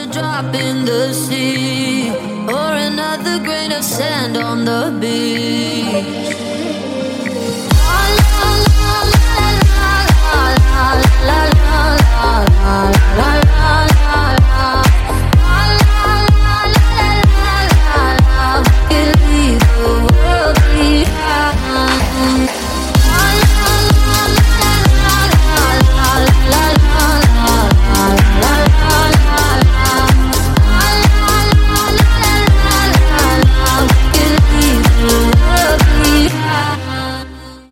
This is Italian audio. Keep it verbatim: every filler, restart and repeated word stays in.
drop in the sea or another grain of sand on the beach.